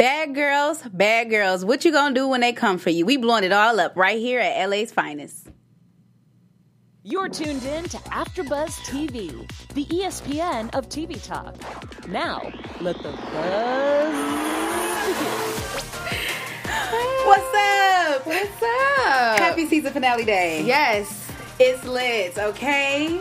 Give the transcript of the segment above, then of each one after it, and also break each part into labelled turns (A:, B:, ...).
A: Bad girls, what you gonna do when they come for you? We blowing it all up right here at LA's Finest.
B: You're tuned in to AfterBuzz TV, the ESPN of TV talk. Now, let the buzz begin.
A: What's up?
C: What's up?
A: Happy season finale day.
C: Yes.
A: It's lit, okay?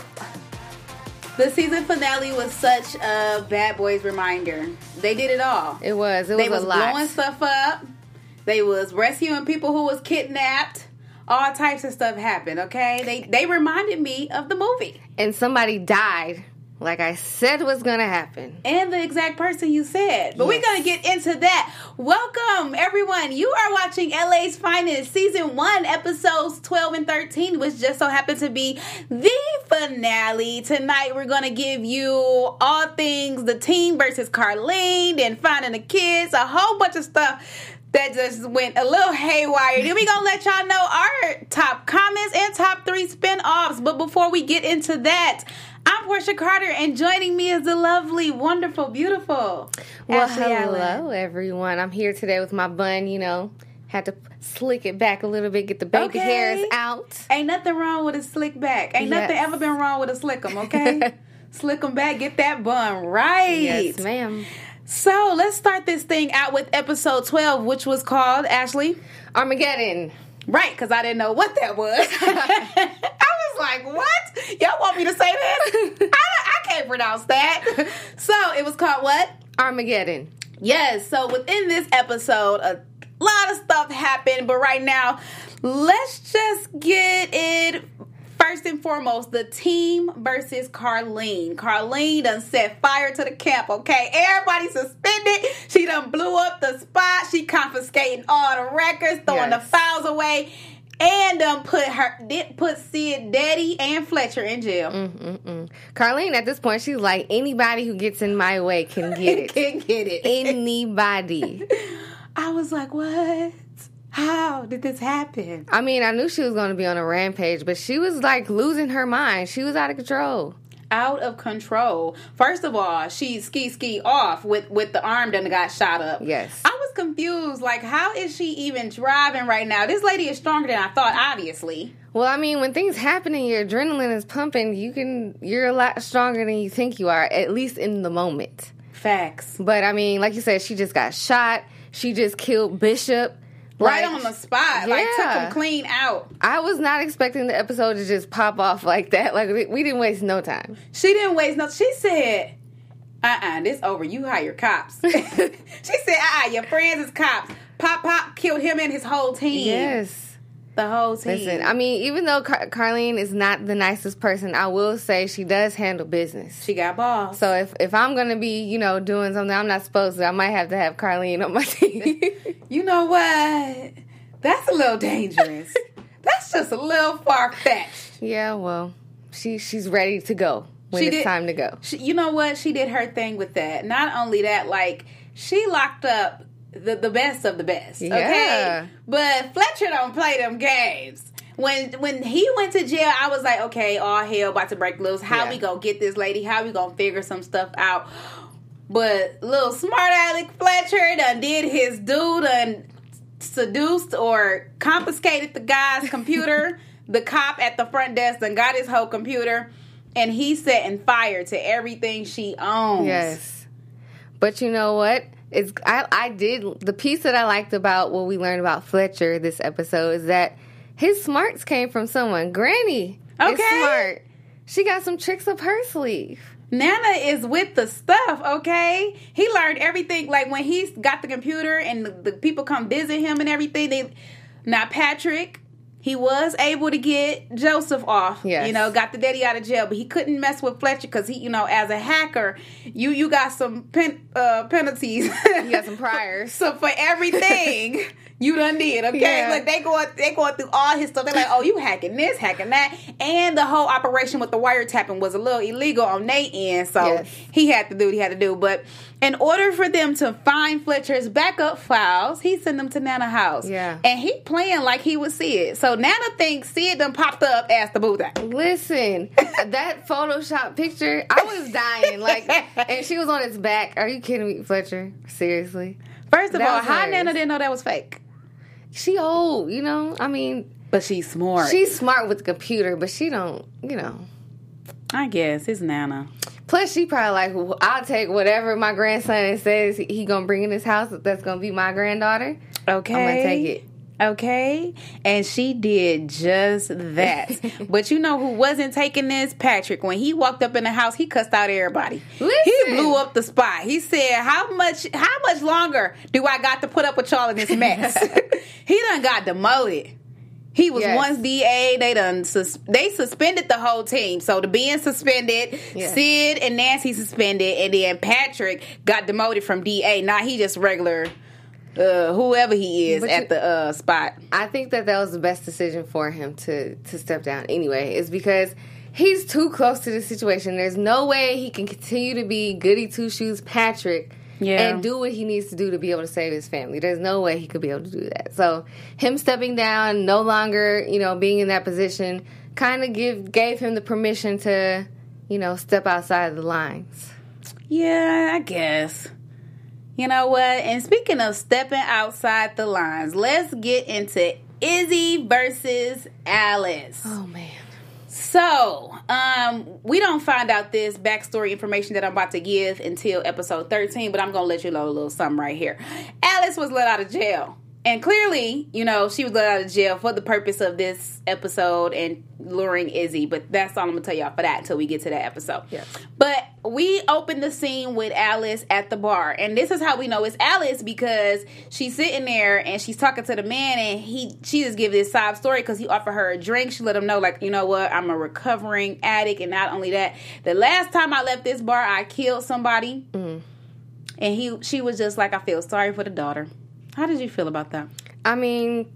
A: The season finale was such a Bad Boys reminder. They did it all.
C: It was a lot.
A: They was blowing stuff up. They was rescuing people who was kidnapped. All types of stuff happened, okay? They reminded me of the movie.
C: And somebody died, like I said was going to happen.
A: And the exact person you said. But we're going to get into that. Welcome, everyone. You are watching LA's Finest, Season 1, Episodes 12 and 13, which just so happened to be the finale. Tonight, we're going to give you all things the team versus Carlene and finding the kids, a whole bunch of stuff that just went a little haywire. Then we gonna let y'all know our top comments and top 3 spin-offs. But before we get into that, I'm Portia Carter, and joining me is the lovely, wonderful, beautiful
C: Well,
A: Ashley
C: hello,
A: Allen.
C: everyone. I'm here today with my bun, had to slick it back a little bit, get the baby hairs out.
A: Ain't nothing wrong with a slick back. Ain't nothing ever been wrong with a slick 'em, okay? Slick 'em back, get that bun right.
C: Yes, ma'am.
A: So let's start this thing out with episode 12, which was called, Ashley?
C: Armageddon.
A: Right, because I didn't know what that was. I was like, what? Y'all want me to say this? I can't pronounce that. So it was called what?
C: Armageddon.
A: Yes, so within this episode, a lot of stuff happened, but right now, let's just get it. First and foremost, the team versus Carlene. Carlene done set fire to the camp, okay? Everybody suspended. She done blew up the spot. She confiscating all the records, throwing the files away, and done put Sid, Daddy, and Fletcher in jail.
C: Carlene, at this point, she's like, anybody who gets in my way can get it.
A: Can get it.
C: Anybody.
A: I was like, what? How did this happen?
C: I mean, I knew she was going to be on a rampage, but she was like losing her mind. She was out of control.
A: Out of control. First of all, she ski off with the arm that got shot up.
C: Yes.
A: I was confused. Like, how is she even driving right now? This lady is stronger than I thought, obviously.
C: Well, I mean, when things happen and your adrenaline is pumping, you're a lot stronger than you think you are, at least in the moment.
A: Facts.
C: But I mean, like you said, she just got shot. She just killed Bishop.
A: Right on the spot. Like, took him clean out.
C: I was not expecting the episode to just pop off like that. Like, we didn't waste no time.
A: She didn't waste no... She said, this over. You hire cops. She said, your friends is cops. Pop killed him and his whole team.
C: Yes.
A: The whole team.
C: Listen, I mean, even though Carlene is not the nicest person, I will say she does handle business.
A: She got balls.
C: So if I'm going to be, doing something I'm not supposed to, I might have to have Carlene on my team.
A: You know what? That's a little dangerous. That's just a little far-fetched.
C: Yeah, well, she's ready to go when it's time to go.
A: You know what? She did her thing with that. Not only that, like, she locked up the best of the best, okay?
C: Yeah.
A: But Fletcher don't play them games. When he went to jail, I was like, okay, all hell about to break loose. How we gonna get this lady? How we gonna figure some stuff out? But little smart aleck Fletcher done did his dude and seduced or confiscated the guy's computer. The cop at the front desk done got his whole computer, and he's setting fire to everything she owns.
C: Yes. But you know what? The piece that I liked about what we learned about Fletcher this episode is that his smarts came from someone. Granny is smart. She got some tricks up her sleeve.
A: Nana is with the stuff, okay? He learned everything. Like, when he's got the computer and the people come visit him and everything, now Patrick, he was able to get Joseph off.
C: Yes.
A: Got the daddy out of jail, but he couldn't mess with Fletcher because he, as a hacker, you got some penalties.
C: You got some priors.
A: So for everything you done did, okay?
C: Yeah.
A: Like, they going through all his stuff. They're like, oh, you hacking this, hacking that. And the whole operation with the wiretapping was a little illegal on their end. So he had to do what he had to do. But in order for them to find Fletcher's backup files, he sent them to Nana's house.
C: Yeah.
A: And he playing like he would see it. So So Nana thinks Sid done popped up as the boo thing.
C: Listen, that Photoshop picture, I was dying. Like, and she was on his back. Are you kidding me, Fletcher? Seriously?
A: First of all, how Nana didn't know that was fake?
C: She old, you know? I mean...
A: But she's smart.
C: She's smart with the computer, but she don't, you know...
A: I guess. It's Nana.
C: Plus, she probably like, well, I'll take whatever my grandson says he gonna bring in this house that's gonna be my granddaughter.
A: Okay.
C: I'm gonna take it.
A: Okay. And she did just that. But you know who wasn't taking this? Patrick. When he walked up in the house, he cussed out everybody.
C: Listen.
A: He blew up the spot. He said, how much longer do I got to put up with y'all in this mess? He done got demoted. He was once DA. They suspended the whole team. So the being suspended, Sid and Nancy suspended, and then Patrick got demoted from DA. Now he just regular whoever he is at the spot.
C: I think that was the best decision for him to step down anyway. Is because he's too close to the situation. There's no way he can continue to be goody two shoes Patrick. And do what he needs to do to be able to save his family. There's no way he could be able to do that. So him stepping down, no longer, being in that position, kind of gave him the permission to, step outside of the lines.
A: Yeah, I guess. You know what? And speaking of stepping outside the lines, let's get into Izzy versus Alice.
C: Oh, man.
A: So, we don't find out this backstory information that I'm about to give until episode 13, but I'm going to let you know a little something right here. Alice was let out of jail. And clearly, she was let out of jail for the purpose of this episode and luring Izzy. But that's all I'm going to tell y'all for that until we get to that episode.
C: Yeah.
A: But we open the scene with Alice at the bar. And this is how we know it's Alice, because she's sitting there and she's talking to the man. And she just gives this sob story because he offered her a drink. She let him know, like, you know what? I'm a recovering addict. And not only that, the last time I left this bar, I killed somebody. Mm. And she was just like, I feel sorry for the daughter. How did you feel about that?
C: I mean,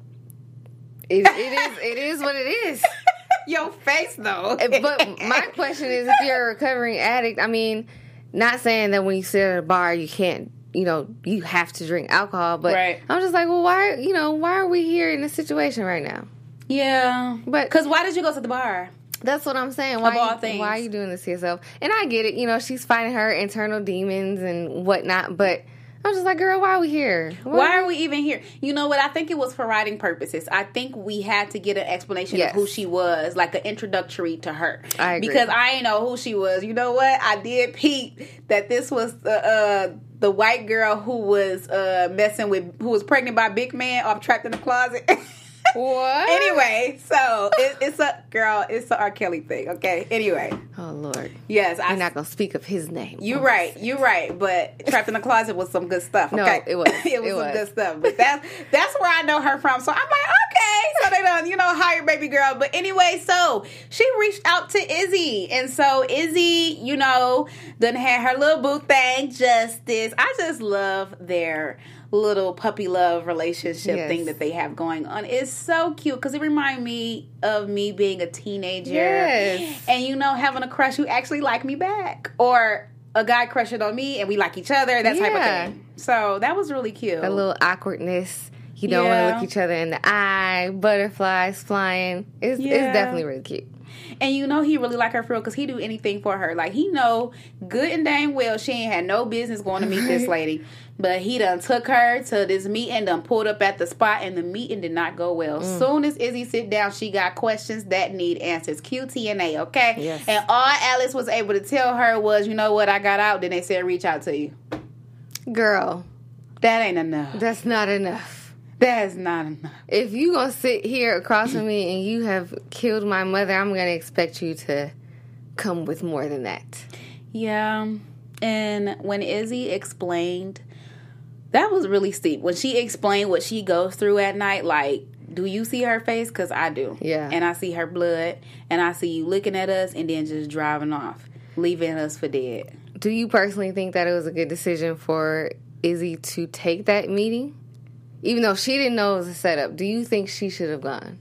C: it is what it is.
A: Your face, though.
C: But my question is, if you're a recovering addict, I mean, not saying that when you sit at a bar, you can't, you have to drink alcohol. But right. I'm just like, well, why are we here in this situation right now?
A: Yeah. But because why did you go to the bar?
C: That's what I'm saying. Why are you doing this to yourself? And I get it. She's fighting her internal demons and whatnot, but I was just like, girl, why are we here?
A: Why are we even here? You know what? I think it was for writing purposes. I think we had to get an explanation of who she was, like an introductory to her.
C: I agree.
A: Because I didn't know who she was. You know what? I did peep that this was the white girl who was who was pregnant by Big Man off Trapped in the Closet.
C: What?
A: Anyway, so it's a R. Kelly thing, okay? Anyway.
C: Oh, Lord.
A: Yes.
C: I'm not going to speak of his name.
A: You're right. But Trapped in the Closet was some good stuff, okay?
C: No, it was.
A: It was some good stuff. But that's where I know her from. So I'm like, okay. So they done, hire baby girl. But anyway, so she reached out to Izzy. And so Izzy, done had her little boo thing, Justice. I just love their little puppy love relationship thing that they have going on. It's so cute because it reminds me of me being a teenager and having a crush who actually liked me back, or a guy crushing on me and we like each other, that type of thing. So that was really cute.
C: A little awkwardness. You don't want to look each other in the eye. Butterflies flying. It's definitely really cute.
A: And he really like her for real because he do anything for her. Like, he know good and dang well she ain't had no business going to meet this lady. But he done took her to this meeting, done pulled up at the spot, and the meeting did not go well. Soon as Izzy sit down, she got questions that need answers. QTNA, okay?
C: Yes.
A: And all Alice was able to tell her was, you know what, I got out. Then they said, reach out to you.
C: Girl.
A: That ain't enough.
C: That's not enough.
A: That is not enough.
C: If you gonna sit here across from me and you have killed my mother, I'm gonna expect you to come with more than that.
A: Yeah. And when Izzy explained, that was really steep. When she explained what she goes through at night, like, do you see her face? Because I do.
C: Yeah.
A: And I see her blood, and I see you looking at us and then just driving off, leaving us for dead.
C: Do you personally think that it was a good decision for Izzy to take that meeting? Even though she didn't know it was a setup, do you think she should have gone?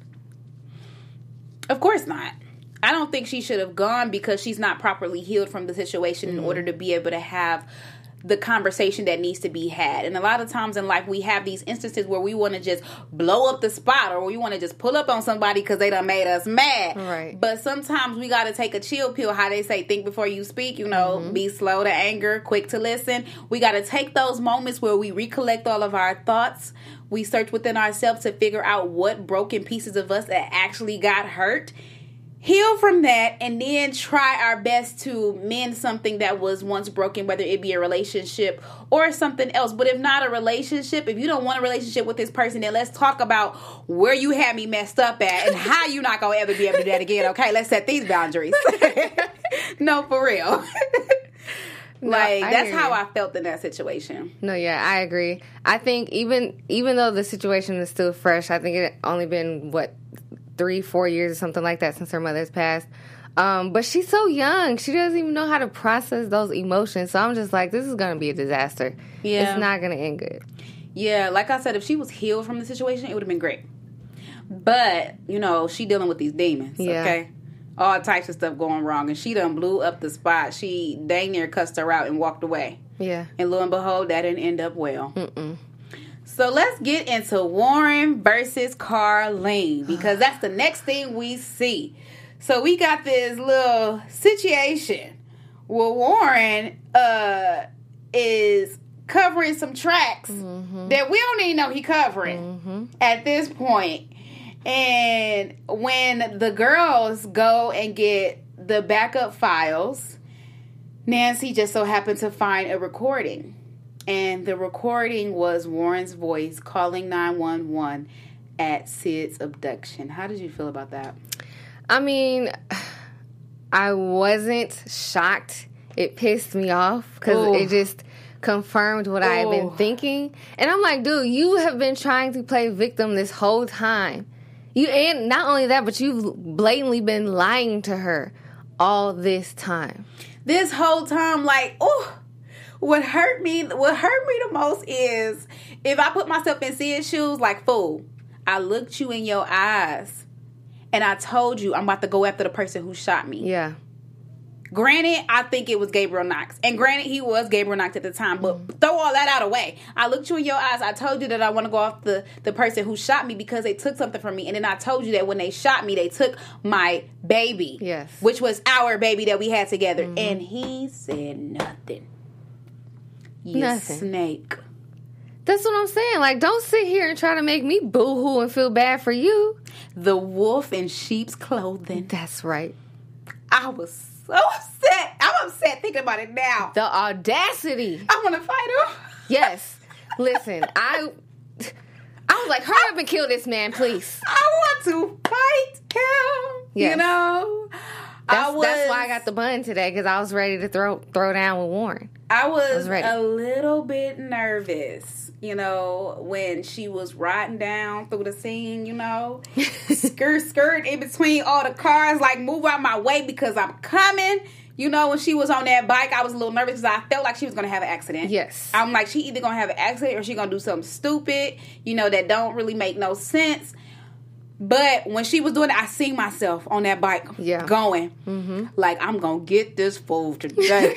A: Of course not. I don't think she should have gone because she's not properly healed from the situation in order to be able to have the conversation that needs to be had. And a lot of times in life, we have these instances where we want to just blow up the spot, or we want to just pull up on somebody because they done made us mad.
C: Right.
A: But sometimes we got to take a chill pill. How they say, think before you speak, you know, be slow to anger, quick to listen. We got to take those moments where we recollect all of our thoughts. We search within ourselves to figure out what broken pieces of us that actually got hurt. Heal from that, and then try our best to mend something that was once broken, whether it be a relationship or something else. But if not a relationship, if you don't want a relationship with this person, then let's talk about where you had me messed up at and how you're not going to ever be able to do that again. Okay, let's set these boundaries. No, for real. That's how I felt in that situation.
C: No, yeah, I agree. I think even though the situation is still fresh, I think it only been, 3-4 years or something like that since her mother's passed. But she's so young. She doesn't even know how to process those emotions. So I'm just like, this is going to be a disaster. Yeah. It's not going to end good.
A: Yeah, like I said, if she was healed from the situation, it would have been great. But, you know, she dealing with these demons, okay? All types of stuff going wrong. And she done blew up the spot. She dang near cussed her out and walked away.
C: Yeah.
A: And lo and behold, that didn't end up well. So let's get into Warren versus Carlene, because that's the next thing we see. So we got this little situation where Warren is covering some tracks that we don't even know he covering at this point. And when the girls go and get the backup files, Nancy just so happened to find a recording. And the recording was Warren's voice calling 911 at Sid's abduction. How did you feel about that?
C: I mean, I wasn't shocked. It pissed me off because it just confirmed what I had been thinking. And I'm like, dude, you have been trying to play victim this whole time. And not only that, but you've blatantly been lying to her all this time.
A: This whole time, what hurt me the most is if I put myself in Sid's shoes, like, fool, I looked you in your eyes and I told you I'm about to go after the person who shot me.
C: Yeah.
A: Granted, I think it was Gabriel Knox. And granted, he was Gabriel Knox at the time. But throw all that out of the way. I looked you in your eyes. I told you that I want to go off the person who shot me because they took something from me. And then I told you that when they shot me, they took my baby.
C: Yes.
A: Which was our baby that we had together. And he said nothing.
C: Nothing.
A: Snake.
C: That's what I'm saying. Like, don't sit here and try to make me boo-hoo and feel bad for you.
A: The wolf in sheep's clothing.
C: That's right.
A: I was so upset. I'm upset thinking about it now.
C: The audacity.
A: I want to fight him.
C: Yes. Listen, I was like, hurry up and kill this man, please.
A: I want to fight him. Yes. You know?
C: That's why I got the bun today, because I was ready to throw down with Warren.
A: I was a little bit nervous, you know, when she was riding down through the scene, you know, skirt in between all the cars, like, move out my way because I'm coming. You know, when she was on that bike, I was a little nervous because I felt like she was going to have an accident.
C: Yes.
A: I'm like, she either going to have an accident or she going to do something stupid, you know, that don't really make no sense. But when she was doing it, I seen myself on that bike going, like, I'm going to get this fool today.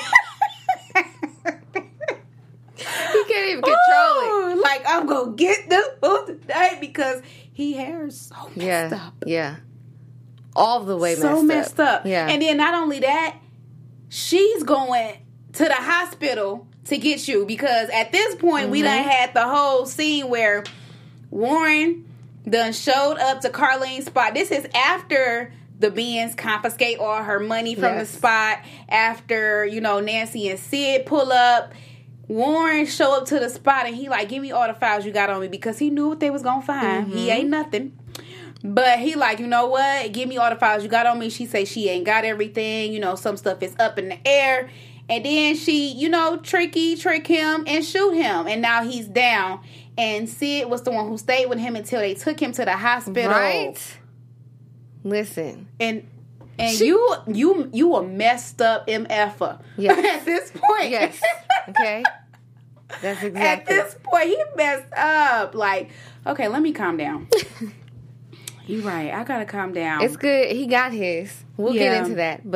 C: He can't even control it.
A: Like, I'm going to get this fool today because he hair's so messed up.
C: Yeah. All the way messed up.
A: So messed up.
C: Yeah.
A: And then not only that, she's going to the hospital to get you because at this point, we done had the whole scene where Warren done showed up to Carlene's spot. This is after the Benz confiscate all her money from the spot. After, you know, Nancy and Sid pull up. Warren show up to the spot and he like, give me all the files you got on me because he knew what they was going to find. He ain't nothing. But he like, you know what? Give me all the files you got on me. She say she ain't got everything. You know, some stuff is up in the air. And then she, you know, trick him and shoot him. And now he's down. And Sid was the one who stayed with him until they took him to the hospital.
C: Right. Listen.
A: And you a messed up MFer.
C: Yes.
A: At this point.
C: Yes. Okay. That's exactly.
A: At this point, he messed up. Like, okay, let me calm down. You're right. I gotta calm down.
C: It's good. He got his. We'll get into that. But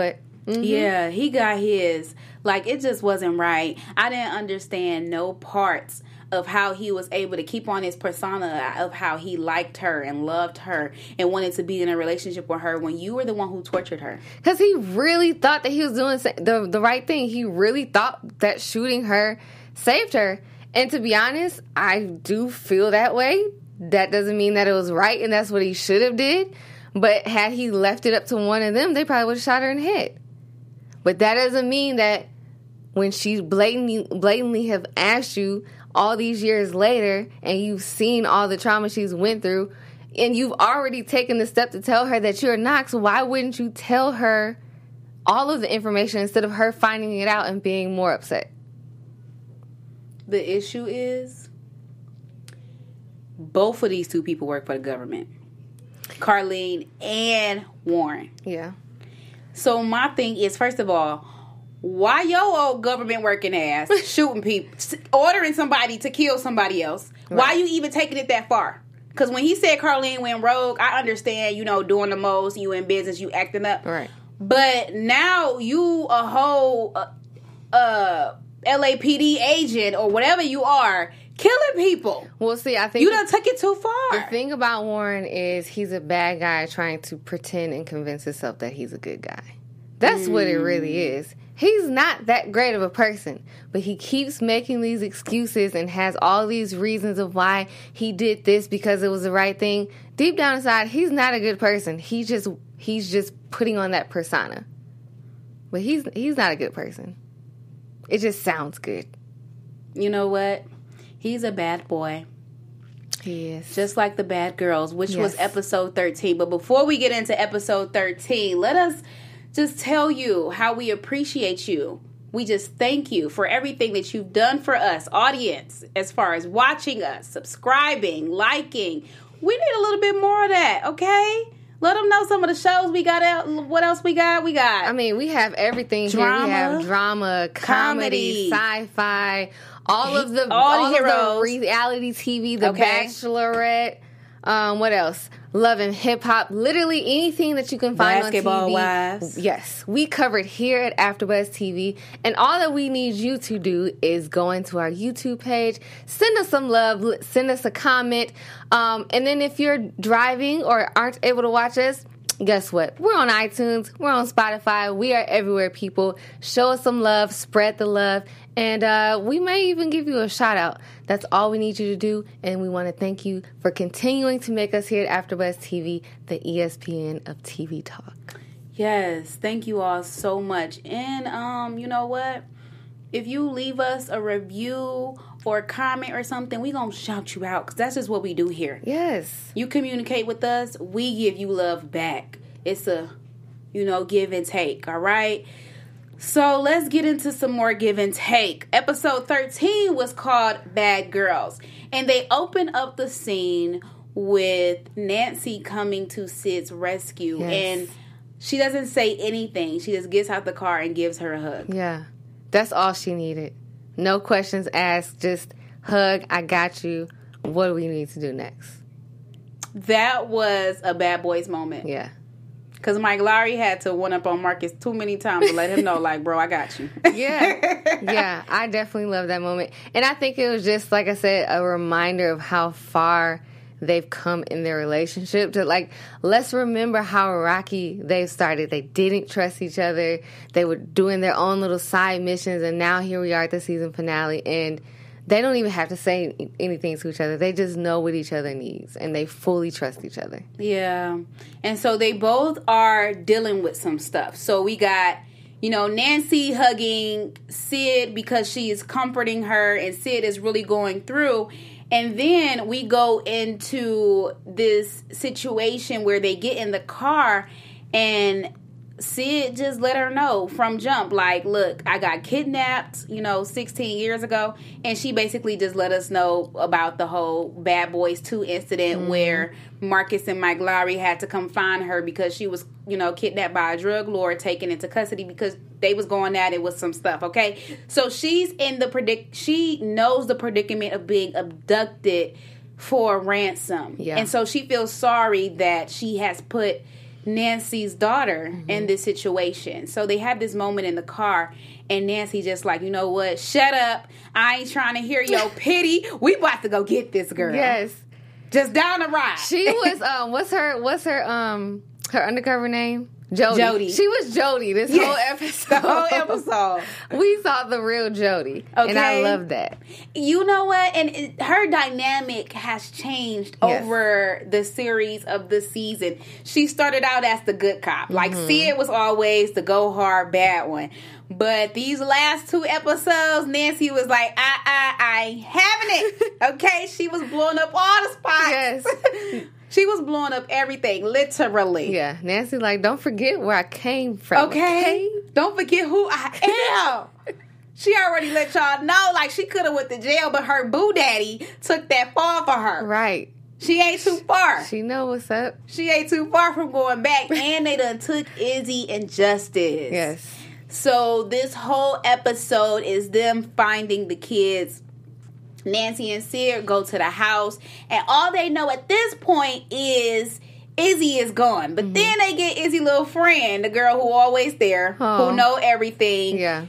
C: Mm-hmm.
A: Yeah, he got his. Like, it just wasn't right. I didn't understand no parts of how he was able to keep on his persona of how he liked her and loved her and wanted to be in a relationship with her when you were the one who tortured her.
C: Because he really thought that he was doing the right thing. He really thought that shooting her saved her. And to be honest, I do feel that way. That doesn't mean that it was right and that's what he should have did. But had he left it up to one of them, they probably would have shot her in the head. But that doesn't mean that when she blatantly have asked you all these years later and you've seen all the trauma she's went through and you've already taken the step to tell her that you're Knox, why wouldn't you tell her all of the information instead of her finding it out and being more upset?
A: The issue is both of these two people work for the government. Carlene and Warren.
C: Yeah.
A: So my thing is, first of all, why your old government working ass shooting people, ordering somebody to kill somebody else? Right. Why you even taking it that far? Because when he said Carlene went rogue, I understand, doing the most, you in business, you acting up.
C: Right.
A: But now you a whole LAPD agent or whatever you are, killing people.
C: Well, see, I think
A: you done took it too far.
C: The thing about Warren is he's a bad guy trying to pretend and convince himself that he's a good guy. That's what it really is. He's not that great of a person, but he keeps making these excuses and has all these reasons of why he did this because it was the right thing. Deep down inside, he's not a good person. He's just putting on that persona. But he's not a good person. It just sounds good.
A: You know what? He's a bad boy.
C: He is.
A: Just like the bad girls, which was episode 13. But before we get into episode 13, let us just tell you how we appreciate you. We just thank you for everything that you've done for us, audience, as far as watching us, subscribing, liking. We need a little bit more of that, okay? Let them know some of the shows we got out. What else we got? We
C: have everything here. We have drama, comedy, sci-fi, all of the reality TV, The Bachelorette. What else? Love and Hip Hop. Literally anything that you can find on TV.
A: Wives.
C: Yes. We covered here at AfterBuzz TV. And all that we need you to do is go into our YouTube page, send us some love, send us a comment. And then if you're driving or aren't able to watch us, guess what? We're on iTunes. We're on Spotify. We are everywhere, people. Show us some love. Spread the love. And we may even give you a shout out. That's all we need you to do. And we want to thank you for continuing to make us here at AfterBuzz TV, the ESPN of TV talk.
A: Yes. Thank you all so much. And you know what? If you leave us a review or a comment or something, we going to shout you out because that's just what we do here.
C: Yes.
A: You communicate with us, we give you love back. It's a, give and take, all right? So let's get into some more give and take. Episode 13 was called Bad Girls. And they open up the scene with Nancy coming to Sid's rescue.
C: Yes.
A: And she doesn't say anything. She just gets out the car and gives her a hug.
C: Yeah. That's all she needed. No questions asked. Just hug. I got you. What do we need to do next?
A: That was a bad boys moment.
C: Yeah.
A: Because Mike Lowry had to one up on Marcus too many times to let him know, like, bro, I got you.
C: Yeah, I definitely love that moment. And I think it was just, like I said, a reminder of how far they've come in their relationship. Let's remember how rocky they started. They didn't trust each other. They were doing their own little side missions, and now here we are at the season finale, and they don't even have to say anything to each other. They just know what each other needs, and they fully trust each other.
A: Yeah. And so they both are dealing with some stuff. So we got, Nancy hugging Sid because she is comforting her, and Sid is really going through. And then we go into this situation where they get in the car, and Sid just let her know from jump, like, look, I got kidnapped, 16 years ago. And she basically just let us know about the whole Bad Boys 2 incident where Marcus and Mike Lowry had to come find her because she was, kidnapped by a drug lord, taken into custody because they was going at it with some stuff, okay? So she's in she knows the predicament of being abducted for ransom.
C: Yeah.
A: And so she feels sorry that she has put Nancy's daughter in this situation. So they have this moment in the car, and Nancy just like, you know what? Shut up. I ain't trying to hear your pity. We about to go get this girl.
C: Yes.
A: Just down the ride.
C: She was what's her undercover name? Jody. She was Jody this whole episode.
A: The whole episode.
C: We saw the real Jody. Okay. And I love that.
A: You know what? And her dynamic has changed over the series of the season. She started out as the good cop. Like, Sid was always the go hard bad one. But these last 2 episodes, Nancy was like, I ain't having it. Okay? She was blowing up all the spots.
C: Yes.
A: She was blowing up everything, literally.
C: Yeah, Nancy like, don't forget where I came from.
A: Okay? Don't forget who I am. She already let y'all know, like, she could have went to jail, but her boo daddy took that fall for her.
C: Right.
A: She ain't too far.
C: She know what's up.
A: She ain't too far from going back. And they done took Izzy and Justice.
C: Yes.
A: So this whole episode is them finding the kids. Nancy and Sid go to the house, and all they know at this point is Izzy is gone. But then they get Izzy's little friend, the girl who always there, who know everything.
C: Yeah.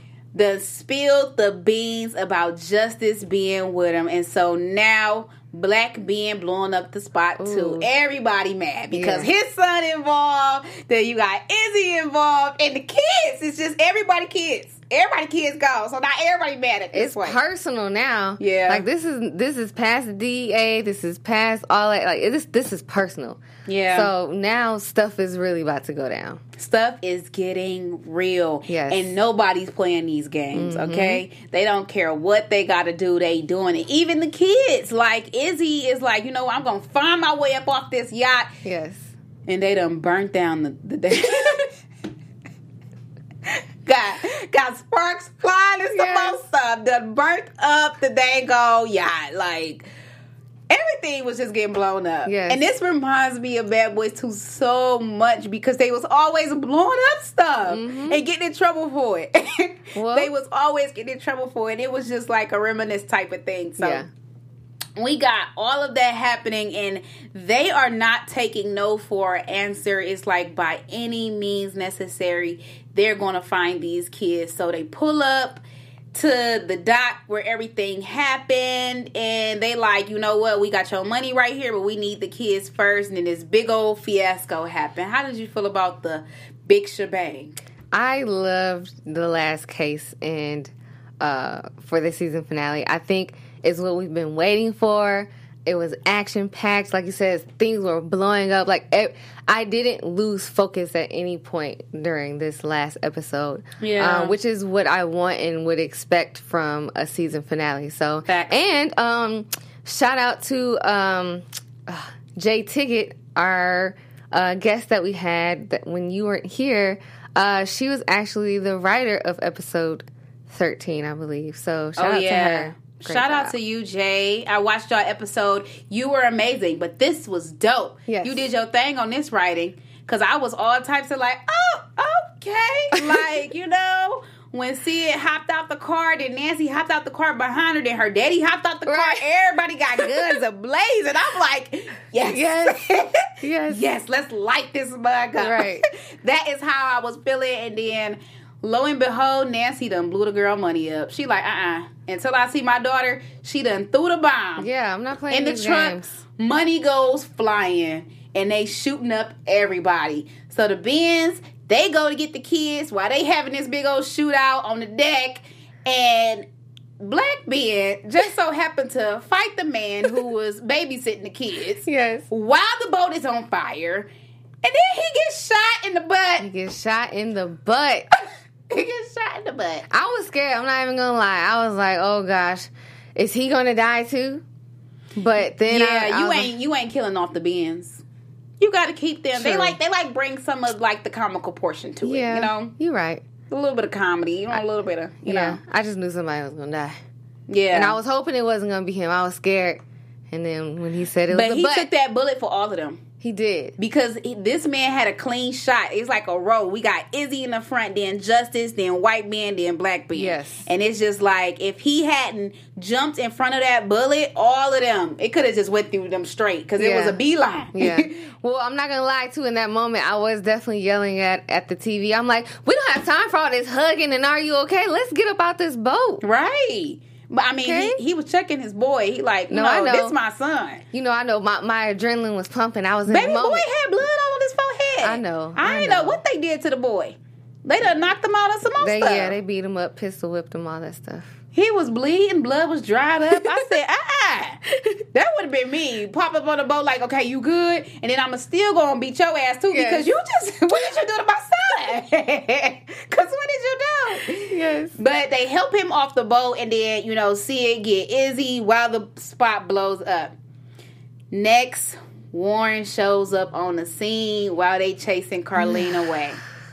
A: Spilled the beans about Justice being with him. And so now Black being blowing up the spot too. Everybody mad because his son involved. Then you got Izzy involved, and the kids. It's just everybody kids. Everybody kids go. So now everybody mad at this
C: It's personal now.
A: Yeah.
C: Like this is past the DEA. This is past all that. Like this is personal.
A: Yeah.
C: So now stuff is really about to go down.
A: Stuff is getting real.
C: Yes.
A: And nobody's playing these games, okay? They don't care what they got to do. They doing it. Even the kids. Like, Izzy is like, you know, I'm going to find my way up off this yacht.
C: Yes.
A: And they done burnt down the day. got sparks flying and some more stuff. Done burnt up the dang old yacht. Like, everything was just getting blown up.
C: Yes.
A: And this reminds me of Bad Boys 2 so much because they was always blowing up stuff and getting in trouble for it.
C: Well,
A: they was always getting in trouble for it. It was just like a reminisce type of thing. So we got all of that happening, and they are not taking no for an answer. It's like by any means necessary, they're going to find these kids. So they pull up to the dock where everything happened, and they like, you know what, we got your money right here, but we need the kids first. And then this big old fiasco happened. How did you feel about the big shebang?
C: I loved the last case and for the season finale. I think it's what we've been waiting for. It was action-packed. Like you said, things were blowing up. Like, I didn't lose focus at any point during this last episode.
A: Yeah.
C: Which is what I want and would expect from a season finale. So,
A: facts.
C: And shout out to Jay Tiggett, our guest that we had that when you weren't here. She was actually the writer of episode 13, I believe. So, shout out to her. Great
A: Shout
C: job.
A: out to you, Jay. I watched your episode. You were amazing, but this was dope.
C: Yes.
A: You did your thing on this writing, because I was all types of like, oh, okay. Like, you know, when Sid hopped out the car, then Nancy hopped out the car behind her, then her daddy hopped out the car. Everybody got guns ablaze, and I'm like, yes. Yes, let's light this mug up.
C: Right.
A: That is how I was feeling, and then lo and behold, Nancy done blew the girl money up. She like, until I see my daughter, she done threw the bomb.
C: Yeah, I'm not playing
A: in the
C: these
A: truck.
C: games.
A: Money goes flying, and they shooting up everybody. So the Benz, they go to get the kids while they having this big old shootout on the deck, and Black Ben just so happened to fight the man who was babysitting the kids.
C: Yes.
A: While the boat is on fire, and then he gets shot in the butt.
C: He gets shot in the butt.
A: He gets shot in the butt.
C: I was scared. I'm not even gonna lie. I was like, "Oh gosh, is he gonna die too?" But then,
A: you ain't killing off the Benz. You got to keep them.
C: True.
A: They like bring some of like the comical portion to it. You know,
C: you're right.
A: A little bit of comedy. You know, a little bit of you know.
C: I just knew somebody was gonna die.
A: Yeah,
C: and I was hoping it wasn't gonna be him. I was scared, and then when he said it was
A: but he took that bullet for all of them.
C: He did.
A: Because this man had a clean shot. It's like a row. We got Izzy in the front, then Justice, then White Man, then Black Man.
C: Yes.
A: And it's just like, if he hadn't jumped in front of that bullet, all of them, it could have just went through them straight. Because it was a beeline.
C: Yeah. Well, I'm not going to lie, too. In that moment, I was definitely yelling at the TV. I'm like, we don't have time for all this hugging and are you okay? Let's get up out this boat.
A: Right. But, I mean, he was checking his boy. He like, no, this is my son.
C: You know, I know my adrenaline was pumping. I was in
A: Baby
C: the moment.
A: boy had blood all on his forehead.
C: I know.
A: I ain't know what they did to the boy. They done knocked him out of some more stuff.
C: Yeah, they beat him up, pistol whipped him, all that stuff.
A: He was bleeding. Blood was dried up. I said, that would have been me. Pop up on the boat like, okay, you good? And then I'm still going to beat your ass, too, because you just, what did you do to my son? Because what did you do?
C: Yes.
A: But they help him off the boat and then, you know, Sid get Izzy while the spot blows up. Next, Warren shows up on the scene while they chasing Carlene away.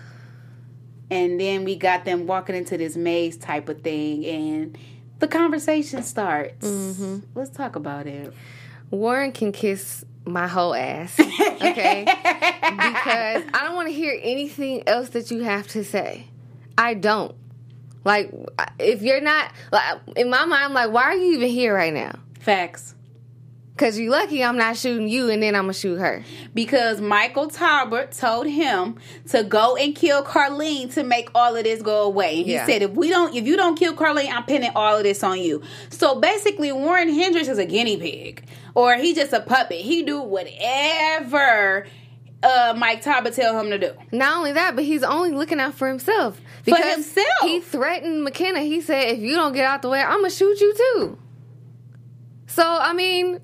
A: And then we got them walking into this maze type of thing, and the conversation starts. Mm-hmm. Let's talk about it.
C: Warren can kiss my whole ass, okay? Because I don't want to hear anything else that you have to say. I don't. Like, if you're not, like, in my mind, I'm like, why are you even here right now?
A: Facts.
C: Because you're lucky I'm not shooting you and then I'm going to shoot her.
A: Because Michael Talbot told him to go and kill Carlene to make all of this go away. And he said, if you don't kill Carlene, I'm pinning all of this on you. So basically, Warren Hendricks is a guinea pig. Or he just a puppet. He do whatever Mike Talbot tell him to do.
C: Not only that, but he's only looking out for himself.
A: For himself.
C: He threatened McKenna. He said, if you don't get out the way, I'm going to shoot you too. So, I mean,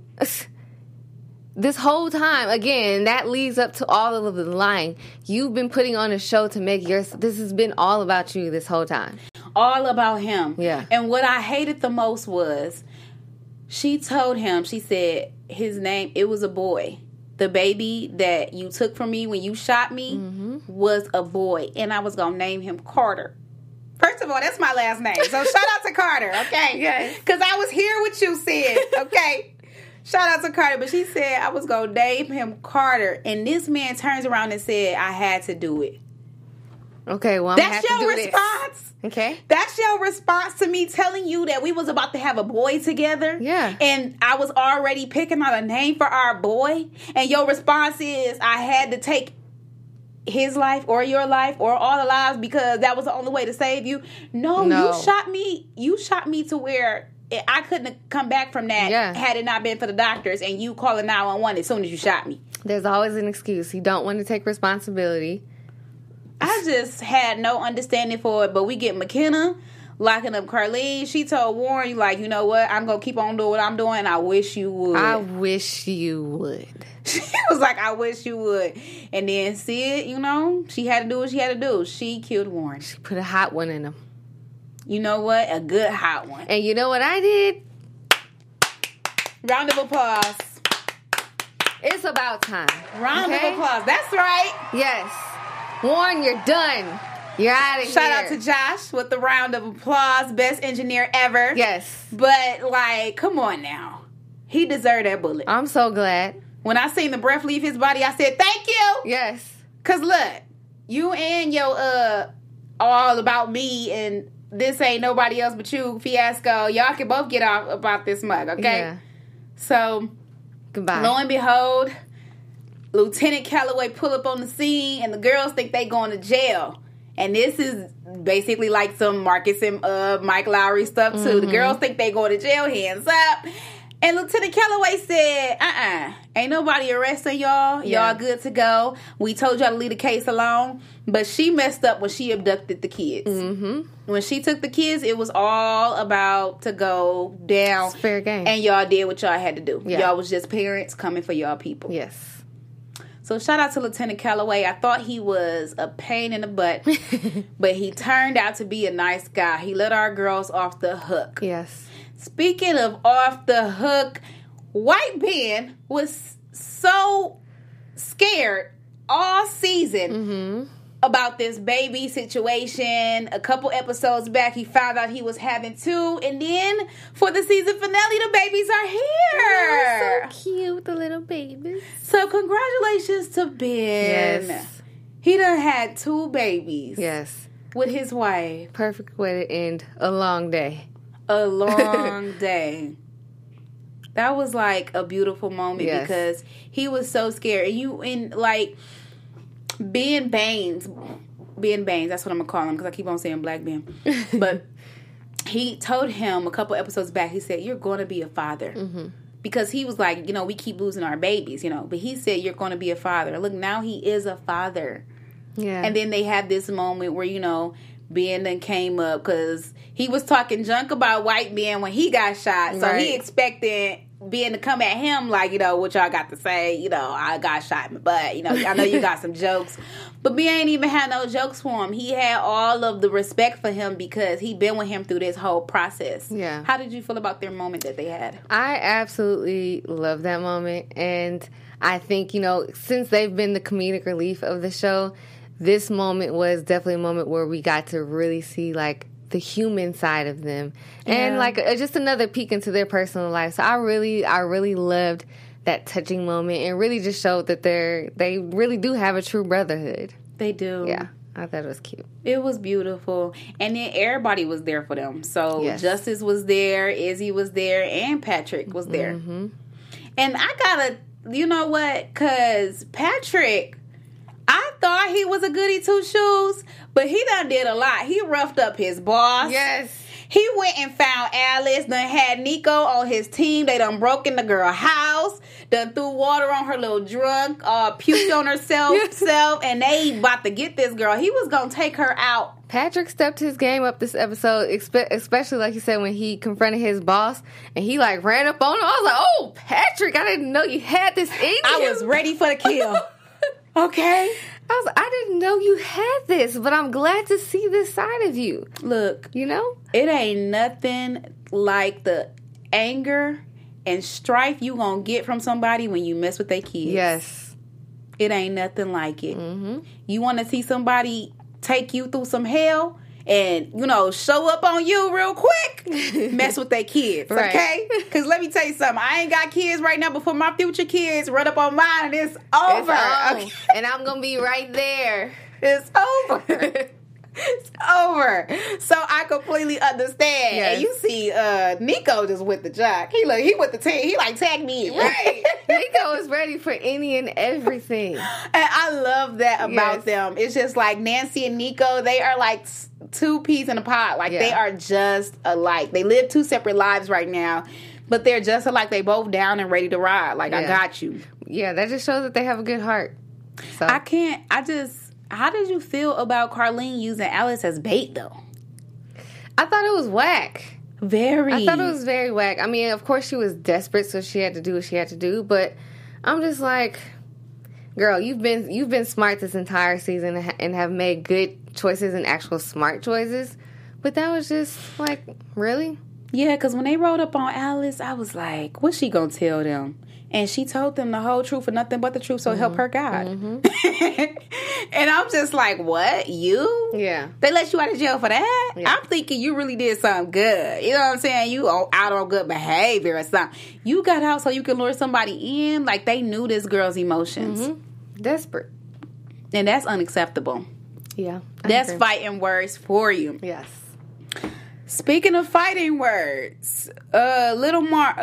C: this whole time, again, that leads up to all of the lying. You've been putting on a show to make this has been all about you this whole time.
A: All about him.
C: Yeah.
A: And what I hated the most was, she told him, she said, his name, it was a boy. The baby that you took from me when you shot me was a boy. And I was going to name him Carter. First of all, that's my last name. So shout out to Carter, okay?
C: Yes.
A: Because I was here what you said, okay? Shout out to Carter. But she said I was going to name him Carter. And this man turns around and said, I had to do it.
C: Okay, well,
A: that's your response?
C: This. Okay.
A: That's your response to me telling you that we was about to have a boy together?
C: Yeah.
A: And I was already picking out a name for our boy? And your response is, I had to take his life or your life or all the lives because that was the only way to save you? No. You shot me to where I couldn't have come back from that had it not been for the doctors and you calling 911 as soon as you shot me.
C: There's always an excuse. You don't want to take responsibility.
A: I just had no understanding for it, but we get McKenna locking up Carlene. She told Warren, like, you know what? I'm going to keep on doing what I'm doing, and I wish you would.
C: I wish you would.
A: She was like, I wish you would. And then Sid, you know, she had to do what she had to do. She killed Warren.
C: She put a hot one in him.
A: You know what? A good hot one.
C: And you know what I did?
A: Round of applause.
C: It's about time.
A: Round of applause. That's right.
C: Yes. Warren, you're done. You're out of here.
A: Shout out to Josh with the round of applause. Best engineer ever.
C: Yes.
A: But, like, come on now. He deserved that bullet.
C: I'm so glad.
A: When I seen the breath leave his body, I said, thank you.
C: Yes.
A: Because, look, you and your all about me and this ain't nobody else but you fiasco, y'all can both get off about this mug, okay?
C: Yeah.
A: So,
C: goodbye.
A: Lo and behold, Lieutenant Calloway pull up on the scene, and the girls think they going to jail. And this is basically like some Marcus and Mike Lowry stuff, too. The girls think they going to jail, hands up. And Lieutenant Calloway said, ain't nobody arresting y'all.
C: Yeah.
A: Y'all good to go. We told y'all to leave the case alone. But she messed up when she abducted the kids. Mm-hmm. When she took the kids, it was all about to go down.
C: It's fair game.
A: And y'all did what y'all had to do.
C: Yeah.
A: Y'all was just parents coming for y'all people.
C: Yes.
A: So shout out to Lieutenant Calloway. I thought he was a pain in the butt. But he turned out to be a nice guy. He let our girls off the hook.
C: Yes.
A: Speaking of off the hook, White Ben was so scared all season about this baby situation. A couple episodes back, he found out he was having 2. And then for the season finale, the babies are here.
C: Oh, so cute, the little babies.
A: So congratulations to Ben.
C: Yes.
A: He done had 2 babies.
C: Yes.
A: With his wife.
C: Perfect way to end a long day.
A: A long day. That was like a beautiful moment because he was so scared. And Ben Baines, that's what I'm going to call him because I keep on saying Black Ben. But he told him a couple episodes back, he said, you're going to be a father. Mm-hmm. Because he was like, we keep losing our babies, But he said, you're going to be a father. Look, now he is a father. Yeah. And then they had this moment where, Ben then came up because he was talking junk about white Ben when he got shot. So he expected Ben to come at him like, what y'all got to say? I got shot in the butt. I know you got some jokes. But Ben ain't even had no jokes for him. He had all of the respect for him because he been with him through this whole process. Yeah. How did you feel about their moment that they had?
C: I absolutely love that moment. And I think, since they've been the comedic relief of the show, this moment was definitely a moment where we got to really see, the human side of them. And, just another peek into their personal life. So I really loved that touching moment and really just showed that they really do have a true brotherhood.
A: They do.
C: Yeah. I thought it was cute.
A: It was beautiful. And then everybody was there for them. So Justice was there, Izzy was there, and Patrick was there. Mm-hmm. And I gotta, you know what? Because Patrick, I thought he was a goody two-shoes, but he done did a lot. He roughed up his boss.
C: Yes.
A: He went and found Alice, done had Nico on his team. They done broke in the girl house, done threw water on her little drunk, puked on herself, and they about to get this girl. He was going to take her out.
C: Patrick stepped his game up this episode, especially like you said when he confronted his boss and he ran up on him. I was like, oh, Patrick, I didn't know you had this in you.
A: I was ready for the kill. Okay.
C: I didn't know you had this, but I'm glad to see this side of you.
A: Look. It ain't nothing like the anger and strife you gonna get from somebody when you mess with their kids. Yes. It ain't nothing like it. Mm-hmm. You want to see somebody take you through some hell and, show up on you real quick, mess with their kids, okay? Because let me tell you something. I ain't got kids right now, but for my future kids, run up on mine and it's over.
C: Okay? And I'm going to be right there.
A: It's over. It's over. So I completely understand. Yes. And you see Nico just with the jock. He with the team. He tag me in.
C: Right. Nico is ready for any and everything.
A: And I love that about them. It's just like Nancy and Nico, they are like 2 peas in a pod. They are just alike. They live 2 separate lives right now, but they're just alike. They both down and ready to ride. I got you.
C: Yeah, that just shows that they have a good heart. So
A: How did you feel about Carlene using Alice as bait, though?
C: I thought it was whack.
A: Very.
C: I thought it was very whack. I mean, of course she was desperate, so she had to do what she had to do. But I'm just like, girl, you've been smart this entire season and have made good choices and actual smart choices. But that was just really?
A: Yeah, because when they rolled up on Alice, I was like, what's she gonna tell them? And she told them the whole truth and nothing but the truth, so help her God. Mm-hmm. And I'm just like, what? You? Yeah. They let you out of jail for that? Yeah. I'm thinking you really did something good. You know what I'm saying? You out on good behavior or something. You got out so you can lure somebody in. They knew this girl's emotions.
C: Mm-hmm. Desperate.
A: And that's unacceptable.
C: Yeah.
A: That's fighting words for you.
C: Yes.
A: Speaking of fighting words, little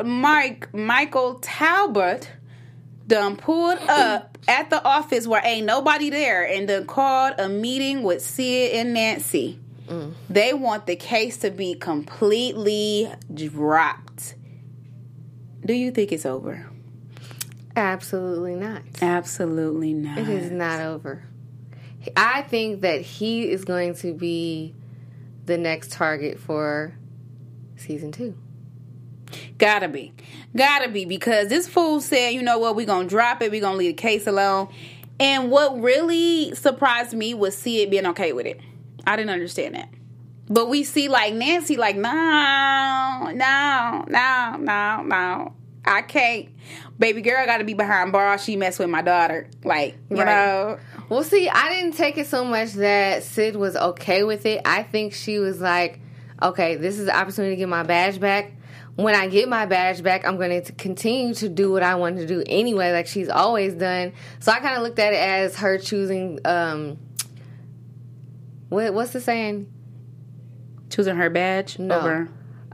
A: Michael Talbot done pulled up at the office where ain't nobody there and done called a meeting with Sid and Nancy. Mm. They want the case to be completely dropped. Do you think it's over?
C: Absolutely not.
A: Absolutely not.
C: It is not over. I think that he is going to be the next target for season 2.
A: Gotta be, because this fool said, you know what, we're gonna drop it, we're gonna leave the case alone. And what really surprised me was Sid being okay with it. I didn't understand that. But we see Nancy no, I can't. Baby girl gotta be behind bars. She messed with my daughter. You know.
C: Well, see, I didn't take it so much that Sid was okay with it. I think she was like, okay, this is the opportunity to get my badge back. when I get my badge back, I'm going to continue to do what I want to do anyway, like she's always done. So I kind of looked at it as her choosing, what's the saying?
A: Choosing her badge?
C: No.
A: Over.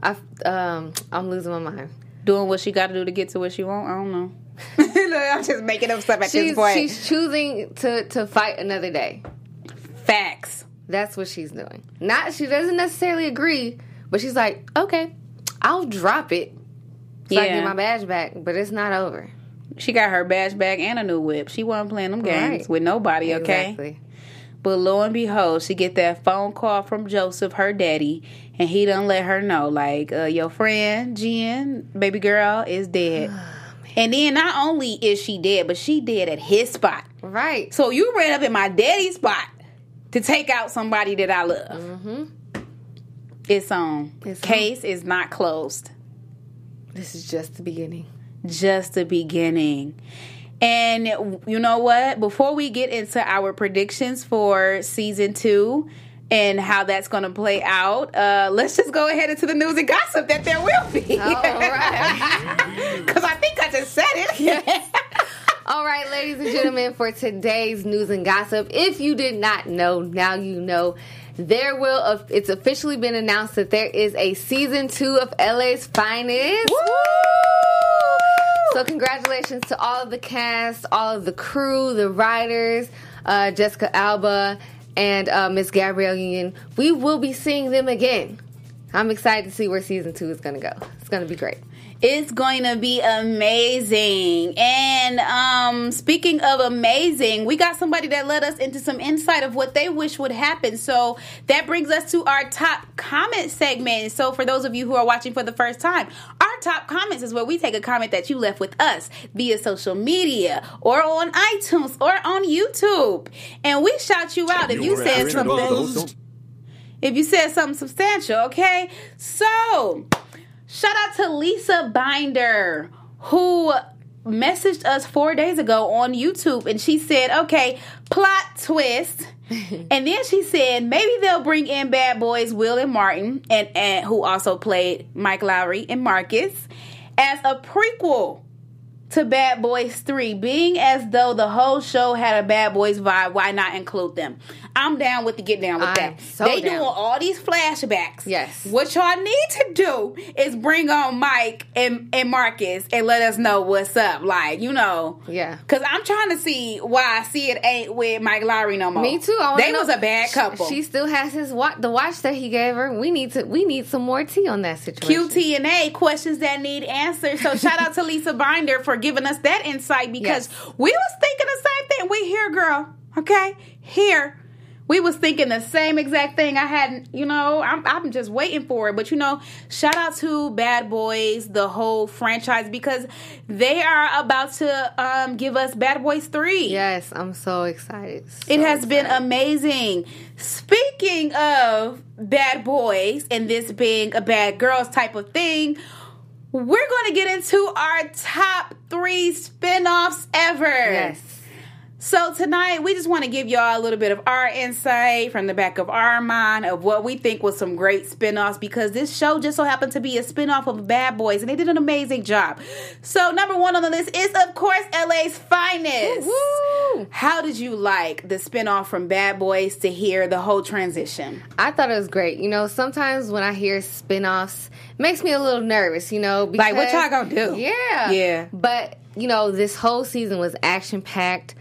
C: I'm losing my mind.
A: Doing what she got to do to get to what she want? I don't know. I'm just making up stuff at this point.
C: She's choosing to fight another day.
A: Facts.
C: That's what she's doing. She doesn't necessarily agree, but she's like, okay, I'll drop it so I can get my badge back, but it's not over.
A: She got her badge back and a new whip. She wasn't playing them games with nobody, okay?
C: Exactly.
A: But lo and behold, she get that phone call from Joseph, her daddy, and he done let her know, like, your friend, Jen, baby girl, is dead. And then not only is she dead, but she dead at his spot.
C: Right.
A: So you ran up in my daddy's spot to take out somebody that I love.
C: Mm-hmm.
A: It's on. Case is not closed.
C: This is just the beginning.
A: Just the beginning. And you know what? Before we get into our predictions for season 2 and how that's going to play out, let's just go ahead into the news and gossip that there will be.
C: All right.
A: Because I think I just said it.
C: Yes. All right, ladies and gentlemen, for today's news and gossip, if you did not know, now you know. It's officially been announced that there is a season 2 of LA's Finest.
A: Woo!
C: So congratulations to all of the cast, all of the crew, the writers, Jessica Alba and Miss Gabrielle Union. We will be seeing them again. I'm excited to see where season 2 is going to go. It's going to be great.
A: It's going to be amazing. And speaking of amazing, we got somebody that let us into some insight of what they wish would happen. So that brings us to our top comment segment. So for those of you who are watching for the first time, our top comments is where we take a comment that you left with us via social media or on iTunes or on YouTube. And we shout you out if you said something. If you said something substantial, okay? So shout out to Lisa Binder, who messaged us 4 days ago on YouTube, and she said, okay, plot twist. And then she said, maybe they'll bring in Bad Boys Will and Martin, and who also played Mike Lowrey and Marcus, as a prequel to Bad Boys 3, being as though the whole show had a Bad Boys vibe. Why not include them? I'm down with the get down with that. They doing all these flashbacks.
C: Yes.
A: What y'all need to do is bring on Mike and Marcus and let us know what's up. Like, you know.
C: Yeah.
A: Because I'm trying to see why Sid ain't with Mike Lowrey no more.
C: Me too.
A: They was a bad couple.
C: She still has the watch that he gave her. We need some more tea on that situation.
A: QT&A, questions that need answers. So shout out to Lisa Binder for giving us that insight, because we was thinking the same thing. We here, girl. Okay? Here. We was thinking the same exact thing. I hadn't, I'm just waiting for it. But, shout out to Bad Boys, the whole franchise, because they are about to give us Bad Boys 3.
C: Yes, I'm so excited.
A: It has been amazing. Speaking of Bad Boys and this being a Bad Girls type of thing, we're going to get into our top 3 spinoffs ever.
C: Yes.
A: So tonight, we just want to give y'all a little bit of our insight from the back of our mind of what we think was some great spinoffs, because this show just so happened to be a spinoff of Bad Boys, and they did an amazing job. So number 1 on the list is, of course, LA's Finest.
C: Woo!
A: How did you like the spinoff from Bad Boys to hear the whole transition?
C: I thought it was great. Sometimes when I hear spinoffs, it makes me a little nervous, because,
A: like, what y'all gonna do?
C: Yeah.
A: Yeah.
C: But, this whole season was action-packed.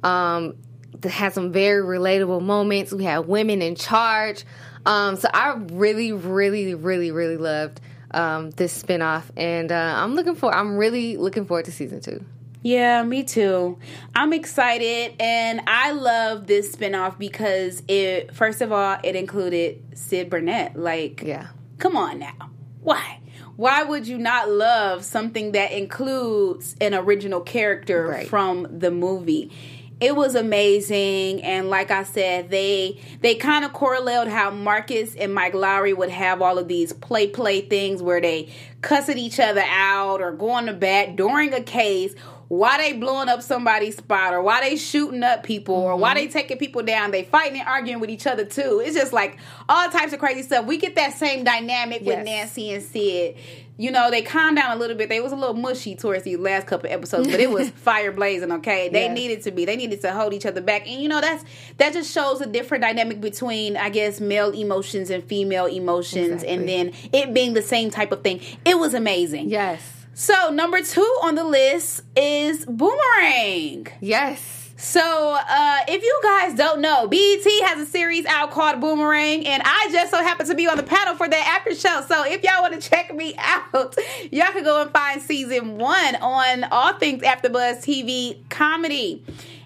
C: That had some very relatable moments. We had women in charge. So I really, really, really, really loved this spinoff, and I'm really looking forward to season 2.
A: Yeah, me too. I'm excited, and I love this spinoff because first of all, it included Sid Burnett. Like,
C: yeah,
A: come on now, why? Why would you not love something that includes an original character from the movie? It was amazing, and like I said, they kind of correlated how Marcus and Mike Lowrey would have all of these play things where they cuss at each other out or go on the bat during a case. Why they blowing up somebody's spot, or why they shooting up people, or why they taking people down. They fighting and arguing with each other too. It's just like all types of crazy stuff. We get that same dynamic with Nancy and Sid. you know, they calmed down a little bit. They was a little mushy towards these last couple episodes, but it was fire blazing, okay? They needed to be. They needed to hold each other back. And, you know, that just shows a different dynamic between, I guess, male emotions and female emotions. Exactly. And then it being the same type of thing. It was amazing.
C: Yes.
A: So, number 2 on the list is Boomerang.
C: Yes.
A: So, if you guys don't know, BET has a series out called Boomerang, and I just so happen to be on the panel for that after show. So, if y'all want to check me out, y'all can go and find season 1 on All Things AfterBuzz TV comedy.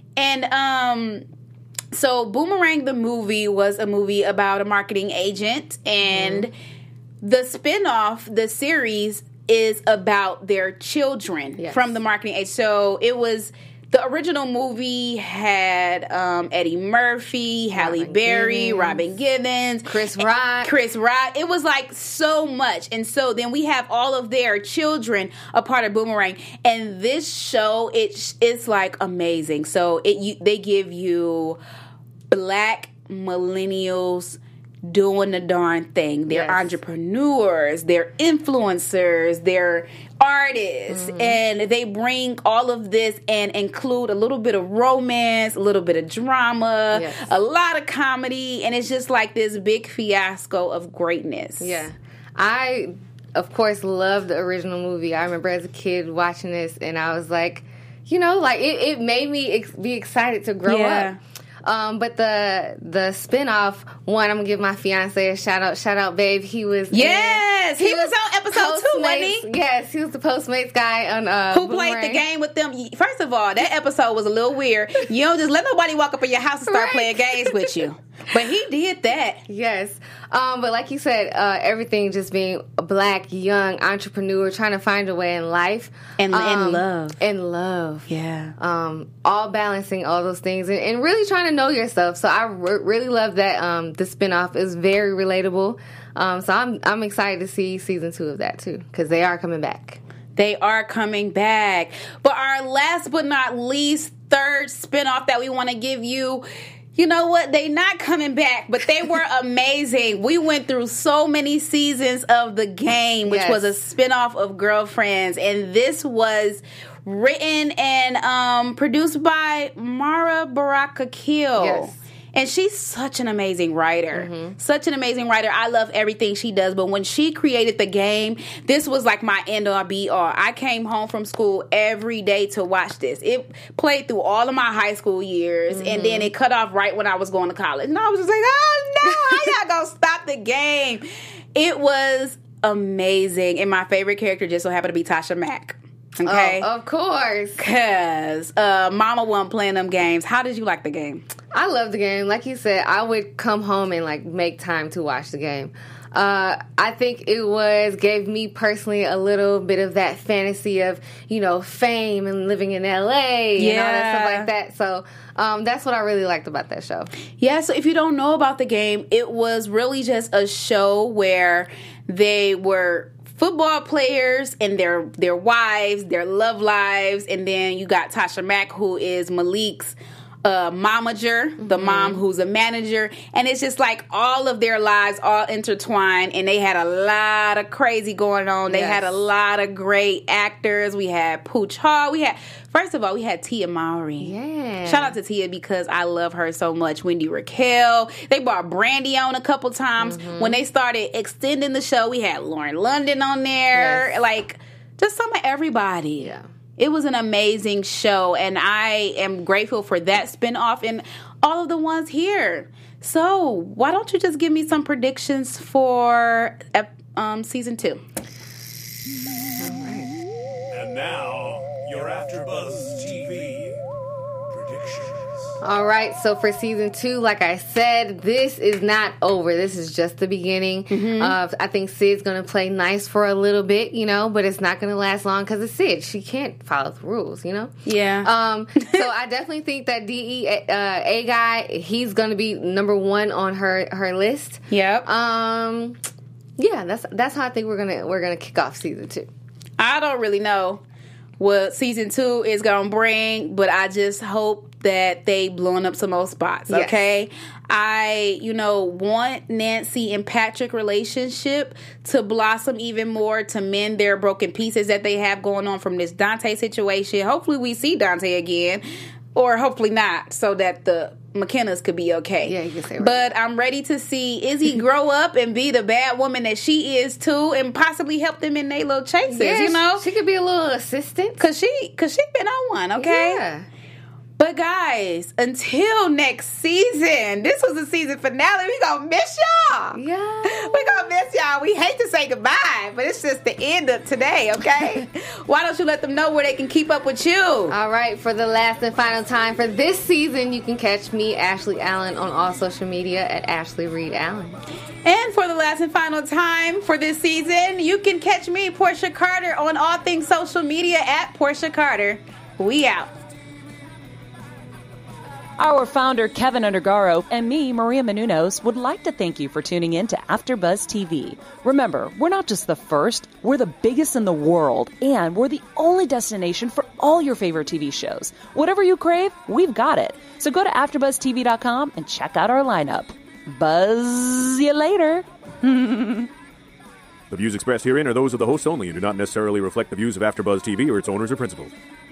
A: And so Boomerang the movie was a movie about a marketing agent, and the spinoff, the series, is about their children from the marketing agent. So it was. The original movie had Eddie Murphy, Halle Berry, Robin Givens,
C: Chris Rock.
A: It was like so much. And so then we have all of their children a part of Boomerang. And this show, it's like amazing. So they give you black millennials doing the darn thing. They're entrepreneurs, they're influencers, they're artists, and they bring all of this and include a little bit of romance, a little bit of drama, a lot of comedy, and it's just like this big fiasco of greatness.
C: Yeah. I, of course, love the original movie. I remember as a kid watching this, and I was like, you know, like it made me be excited to grow up. But the spinoff one, I'm gonna give my fiance a shout out, babe. He was
A: he was on episode 2, wasn't he?
C: Yes, he was the Postmates guy on
A: who played the game with them. First of all, that episode was a little weird. You don't just let nobody walk up in your house and start playing games with you. But he did that.
C: Yes. But like you said, everything just being a black, young entrepreneur trying to find a way in life.
A: And love.
C: And love.
A: Yeah.
C: All balancing all those things and really trying to know yourself. So I really love that the spinoff is very relatable. So I'm excited to see season 2 of that too, because they are coming back.
A: They are coming back. But our last but not least, third spinoff that we want to give you, you know what? They not coming back, but they were amazing. We went through so many seasons of The Game, which was a spinoff of Girlfriends. And this was written and produced by Mara Baraka Kill. Yes. And she's such an amazing writer. Such an amazing writer. I love everything she does. But when she created The Game, this was like my end all be all. I came home from school every day to watch this. It played through all of my high school years. And then it cut off right when I was going to college. And I was just like, oh no, how y'all gonna stop The Game? It was amazing. And my favorite character just so happened to be Tasha Mack. Okay?
C: Oh, of course.
A: Because Mama wasn't playing them games. How did you like The Game?
C: I love The Game. Like you said, I would come home and like make time to watch The Game. I think it gave me personally a little bit of that fantasy of, you know, fame and living in LA and all that stuff like that. So that's what I really liked about that show.
A: Yeah, so if you don't know about The Game, it was really just a show where they were football players and their wives, their love lives, and then you got Tasha Mack, who is Malik's momager, the mom who's a manager, and it's just like all of their lives all intertwined, and they had a lot of crazy going on. They had a lot of great actors. We had Pooch Hall. First of all, we had Tia Mowry.
C: Yeah.
A: Shout out to Tia because I love her so much. Wendy Raquel. They brought Brandy on a couple times. When they started extending the show, we had Lauren London on there. Yes. Like, just some of everybody.
C: Yeah.
A: It was an amazing show, and I am grateful for that spinoff and all of the ones here. So, why don't you just give me some predictions for season 2?
C: All right.
D: And now, your AfterBuzz TV predictions.
C: All right, so for season 2, like I said, this is not over. This is just the beginning. I think Sid's going to play nice for a little bit, you know, but it's not going to last long because it's Sid. She can't follow the rules, you know?
A: Yeah.
C: So I definitely think that DEA guy, he's going to be number 1 on her list.
A: Yep.
C: Yeah, that's how I think we're gonna kick off season 2.
A: I don't really know what season 2 is going to bring, but I just hope that they blowing up some old spots, okay? Yes. I, want Nancy and Patrick relationship to blossom even more, to mend their broken pieces that they have going on from this Dante situation. Hopefully we see Dante again, or hopefully not, so that the McKennas could be okay.
C: Yeah, you can say right.
A: But I'm ready to see Izzy grow up and be the bad woman that she is too, and possibly help them in their little chases,
C: She could be a little assistant.
A: Cause she been on one, okay?
C: Yeah.
A: But guys, until next season, this was the season finale. We gonna miss y'all.
C: Yeah.
A: We gonna miss y'all. We hate to say goodbye, but it's just the end of today, okay? Why don't you let them know where they can keep up with you?
C: All right, for the last and final time for this season, you can catch me, Ashley Allen, on all social media at Ashley Reed Allen.
A: And for the last and final time for this season, you can catch me, Portia Carter, on all things social media at Portia Carter. We out.
B: Our founder, Kevin Undergaro, and me, Maria Menounos, would like to thank you for tuning in to AfterBuzz TV. Remember, we're not just the first, we're the biggest in the world, and we're the only destination for all your favorite TV shows. Whatever you crave, we've got it. So go to AfterBuzzTV.com and check out our lineup. Buzz you later.
E: The views expressed herein are those of the hosts only and do not necessarily reflect the views of AfterBuzz TV or its owners or principals.